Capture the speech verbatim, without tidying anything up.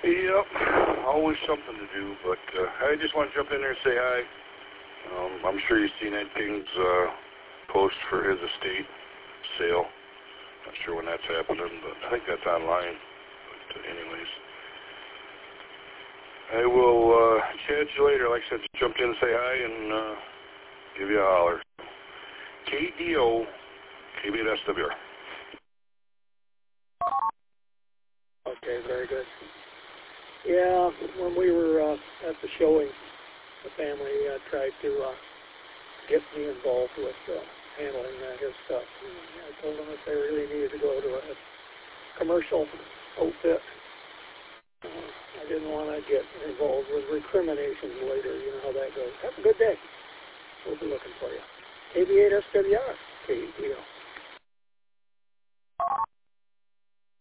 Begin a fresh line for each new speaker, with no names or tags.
Yep, always something to do, but uh, I just want to jump in there and say hi. Um, I'm sure you've seen Ed King's uh, post for his estate sale. Not sure when that's happening, but I think that's online. But uh, anyways, I will uh, chat you later. Like I said, just jumped in and say hi and uh, give you a holler. K D O, K B S W R.
Okay, very good. Yeah, when we were uh, at the showing, the family uh, tried to uh, get me involved with uh, handling uh, his stuff. And I told them that they really needed to go to a commercial outfit. Uh, I didn't want to get involved with recriminations later. You know how that goes. Have a good day. We'll be looking for you. K B eight S W R, K E D O.